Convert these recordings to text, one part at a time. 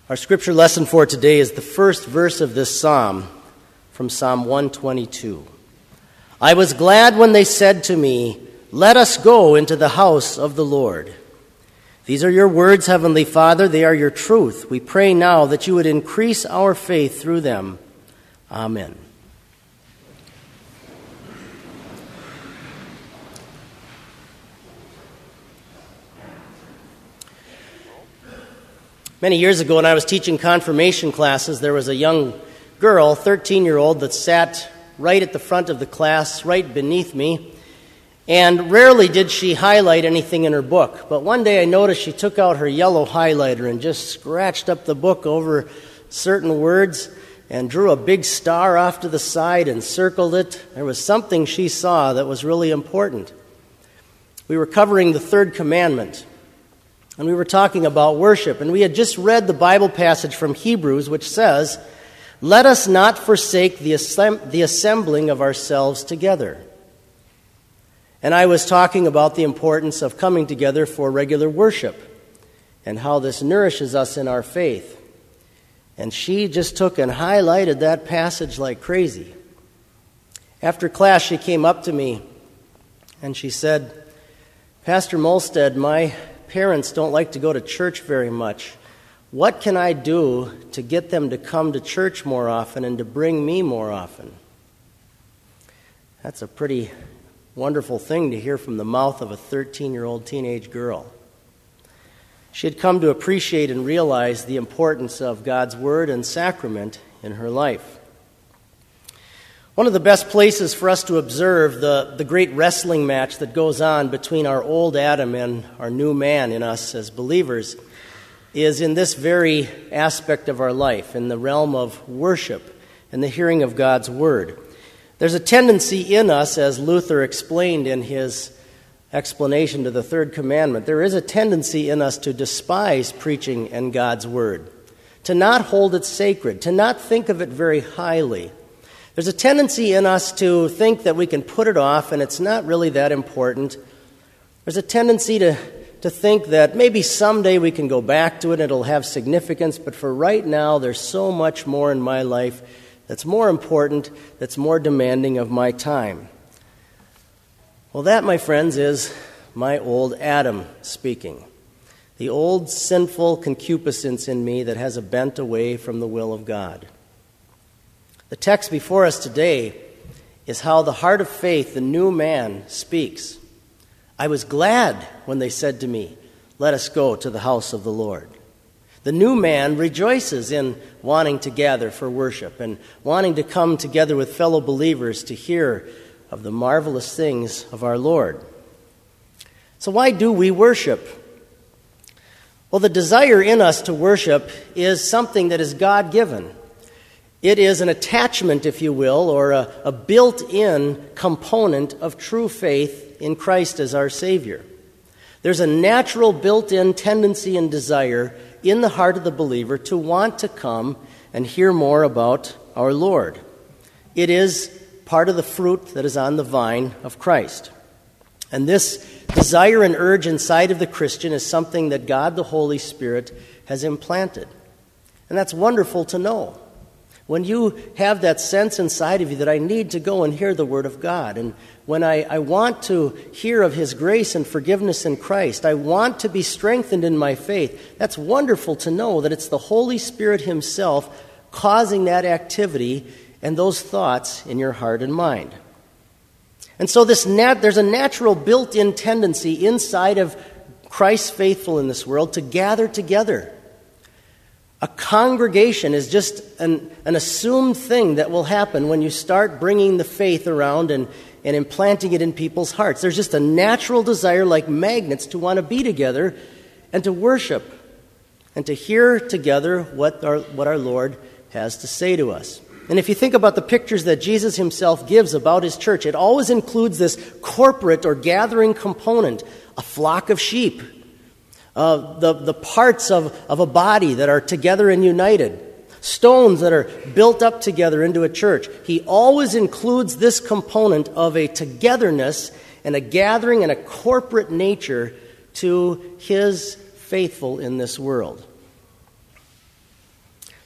Our scripture lesson for today is the first verse of this psalm from Psalm 122. I was glad when they said to me, "Let us go into the house of the Lord." These are your words, Heavenly Father. They are your truth. We pray now that you would increase our faith through them. Amen. Many years ago, when I was teaching confirmation classes, there was a young girl, 13-year-old, that sat right at the front of the class, right beneath me. And rarely did she highlight anything in her book. But one day I noticed she took out her yellow highlighter and just scratched up the book over certain words and drew a big star off to the side and circled it. There was something she saw that was really important. We were covering the third commandment. And we were talking about worship, and we had just read the Bible passage from Hebrews, which says, "Let us not forsake the assembling of ourselves together." And I was talking about the importance of coming together for regular worship and how this nourishes us in our faith. And she just took and highlighted that passage like crazy. After class, she came up to me and she said, "Pastor Molstead, my parents don't like to go to church very much. What can I do to get them to come to church more often and to bring me more often?" That's a pretty wonderful thing to hear from the mouth of a 13-year-old teenage girl. She had come to appreciate and realize the importance of God's Word and sacrament in her life. One of the best places for us to observe the great wrestling match that goes on between our old Adam and our new man in us as believers is in this very aspect of our life, in the realm of worship and the hearing of God's Word. There's a tendency in us, as Luther explained in his explanation to the third commandment, there is a tendency in us to despise preaching and God's Word, to not hold it sacred, to not think of it very highly. There's a tendency in us to think that we can put it off and it's not really that important. There's a tendency to think that maybe someday we can go back to it and it'll have significance, but for right now there's so much more in my life that's more important, that's more demanding of my time. Well, that, my friends, is my old Adam speaking. The old sinful concupiscence in me that has a bent away from the will of God. The text before us today is how the heart of faith, the new man, speaks. I was glad when they said to me, "Let us go to the house of the Lord." The new man rejoices in wanting to gather for worship and wanting to come together with fellow believers to hear of the marvelous things of our Lord. So why do we worship? Well, the desire in us to worship is something that is God-given. It is an attachment, if you will, or a built-in component of true faith in Christ as our Savior. There's a natural built-in tendency and desire in the heart of the believer to want to come and hear more about our Lord. It is part of the fruit that is on the vine of Christ. And this desire and urge inside of the Christian is something that God the Holy Spirit has implanted. And that's wonderful to know. When you have that sense inside of you that I need to go and hear the Word of God, and when I want to hear of His grace and forgiveness in Christ, I want to be strengthened in my faith, that's wonderful to know that it's the Holy Spirit Himself causing that activity and those thoughts in your heart and mind. And so there's a natural built-in tendency inside of Christ's faithful in this world to gather together. A congregation is just an assumed thing that will happen when you start bringing the faith around and implanting it in people's hearts. There's just a natural desire, like magnets, to want to be together and to worship and to hear together what our Lord has to say to us. And if you think about the pictures that Jesus Himself gives about His church, it always includes this corporate or gathering component, a flock of sheep. The parts of a body that are together and united, stones that are built up together into a church. He always includes this component of a togetherness and a gathering and a corporate nature to His faithful in this world.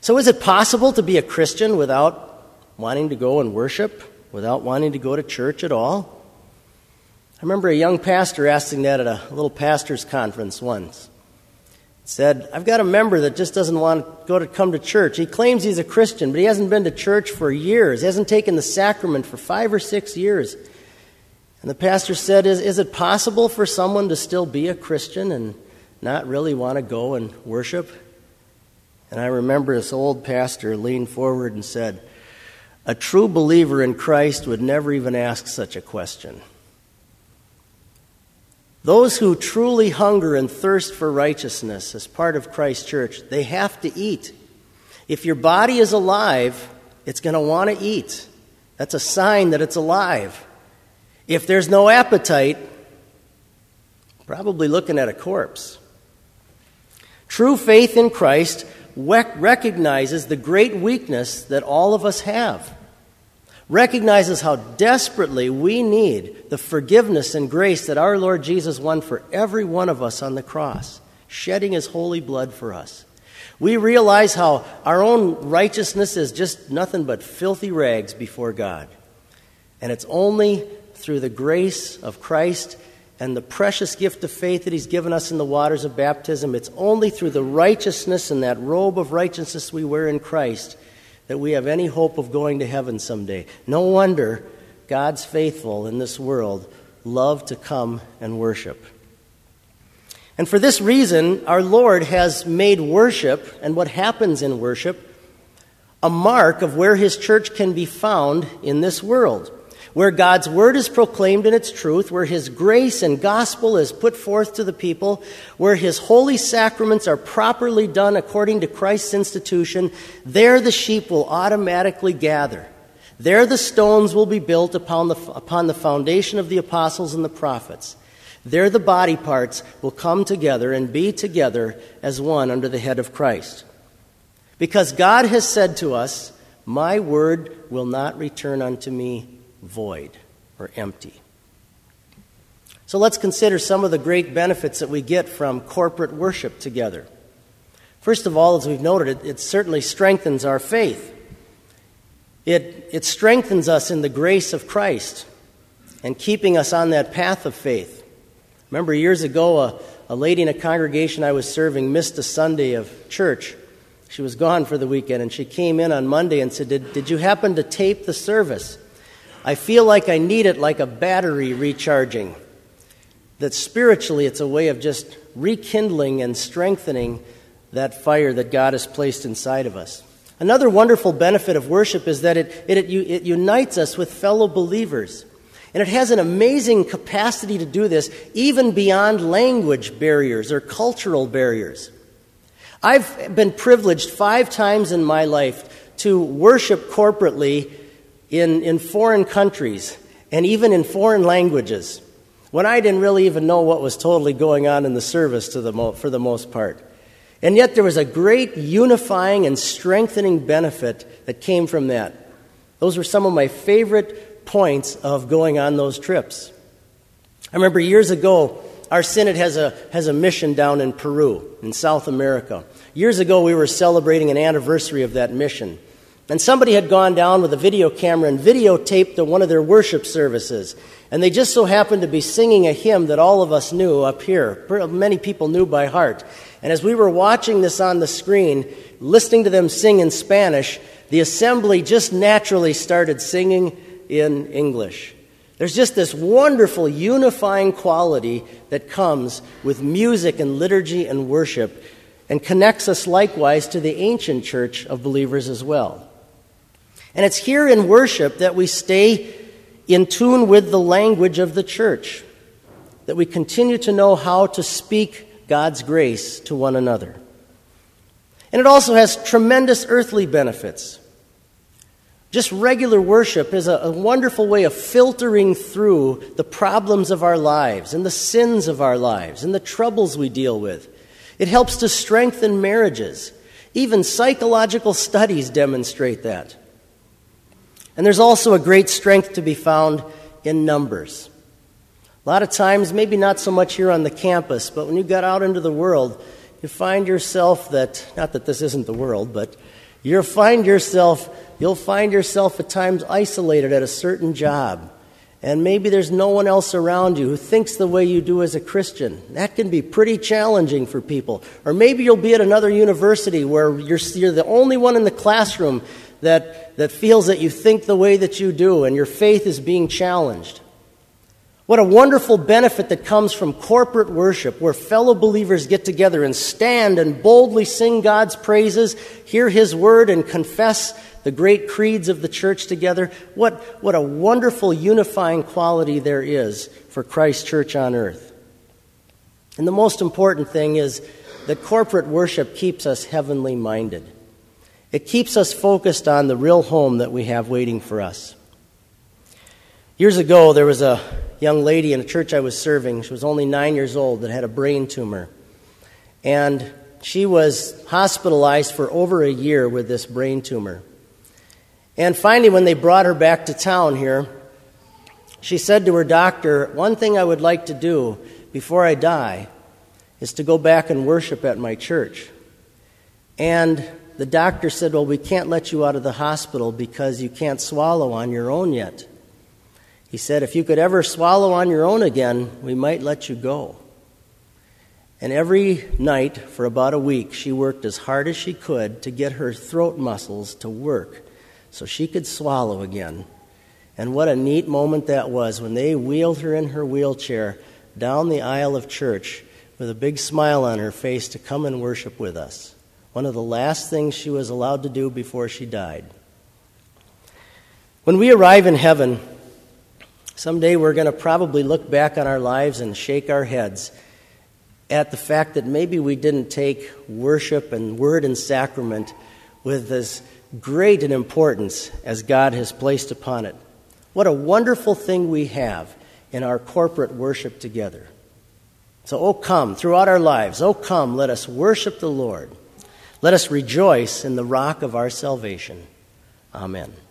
So is it possible to be a Christian without wanting to go and worship, without wanting to go to church at all? I remember a young pastor asking that at a little pastor's conference once. He said, I've got a member that just doesn't want to come to church. He claims he's a Christian, but he hasn't been to church for years. He hasn't taken the sacrament for 5 or 6 years. And the pastor said, is it possible for someone to still be a Christian and not really want to go and worship? And I remember this old pastor leaned forward and said, a true believer in Christ would never even ask such a question. Those who truly hunger and thirst for righteousness as part of Christ's church, they have to eat. If your body is alive, it's going to want to eat. That's a sign that it's alive. If there's no appetite, probably looking at a corpse. True faith in Christ recognizes the great weakness that all of us have. Recognizes how desperately we need the forgiveness and grace that our Lord Jesus won for every one of us on the cross, shedding his holy blood for us. We realize how our own righteousness is just nothing but filthy rags before God. And it's only through the grace of Christ and the precious gift of faith that he's given us in the waters of baptism, it's only through the righteousness and that robe of righteousness we wear in Christ that we have any hope of going to heaven someday. No wonder God's faithful in this world love to come and worship. And for this reason, our Lord has made worship and what happens in worship a mark of where his church can be found in this world, where God's word is proclaimed in its truth, where his grace and gospel is put forth to the people, where his holy sacraments are properly done according to Christ's institution. There the sheep will automatically gather. There the stones will be built upon the foundation of the apostles and the prophets. There the body parts will come together and be together as one under the head of Christ. Because God has said to us, my word will not return unto me void or empty. So let's consider some of the great benefits that we get from corporate worship together. First of all, as we've noted, it certainly strengthens our faith. It strengthens us in the grace of Christ and keeping us on that path of faith. Remember years ago, a lady in a congregation I was serving missed a Sunday of church. She was gone for the weekend, and she came in on Monday and said, Did you happen to tape the service? I feel like I need it like a battery recharging. That spiritually it's a way of just rekindling and strengthening that fire that God has placed inside of us. Another wonderful benefit of worship is that it unites us with fellow believers. And it has an amazing capacity to do this even beyond language barriers or cultural barriers. I've been privileged 5 times in my life to worship corporately in foreign countries and even in foreign languages when I didn't really even know what was totally going on in the service for the most part. And yet there was a great unifying and strengthening benefit that came from that. Those were some of my favorite points of going on those trips. I remember years ago, our synod has a mission down in Peru, in South America. Years ago, we were celebrating an anniversary of that mission. And somebody had gone down with a video camera and videotaped one of their worship services. And they just so happened to be singing a hymn that all of us knew up here. Many people knew by heart. And as we were watching this on the screen, listening to them sing in Spanish, the assembly just naturally started singing in English. There's just this wonderful unifying quality that comes with music and liturgy and worship and connects us likewise to the ancient church of believers as well. And it's here in worship that we stay in tune with the language of the church, that we continue to know how to speak God's grace to one another. And it also has tremendous earthly benefits. Just regular worship is a wonderful way of filtering through the problems of our lives and the sins of our lives and the troubles we deal with. It helps to strengthen marriages. Even psychological studies demonstrate that. And there's also a great strength to be found in numbers. A lot of times, maybe not so much here on the campus, but when you get out into the world, you find yourself that, not that this isn't the world, but You'll find yourself at times isolated at a certain job. And maybe there's no one else around you who thinks the way you do as a Christian. That can be pretty challenging for people. Or maybe you'll be at another university where you're the only one in the classroom that feels that you think the way that you do and your faith is being challenged. What a wonderful benefit that comes from corporate worship, where fellow believers get together and stand and boldly sing God's praises, hear His word, and confess the great creeds of the church together. What a wonderful unifying quality there is for Christ's church on earth. And the most important thing is that corporate worship keeps us heavenly minded. It keeps us focused on the real home that we have waiting for us. Years ago, there was a young lady in a church I was serving. She was only 9 years old that had a brain tumor. And she was hospitalized for over a year with this brain tumor. And finally, when they brought her back to town here, she said to her doctor, "One thing I would like to do before I die is to go back and worship at my church." And the doctor said, "Well, we can't let you out of the hospital because you can't swallow on your own yet." He said, "If you could ever swallow on your own again, we might let you go." And every night for about a week, she worked as hard as she could to get her throat muscles to work so she could swallow again. And what a neat moment that was when they wheeled her in her wheelchair down the aisle of church with a big smile on her face to come and worship with us. One of the last things she was allowed to do before she died. When we arrive in heaven, someday we're going to probably look back on our lives and shake our heads at the fact that maybe we didn't take worship and word and sacrament with as great an importance as God has placed upon it. What a wonderful thing we have in our corporate worship together. So, oh come, throughout our lives, oh come, let us worship the Lord. Let us rejoice in the rock of our salvation. Amen.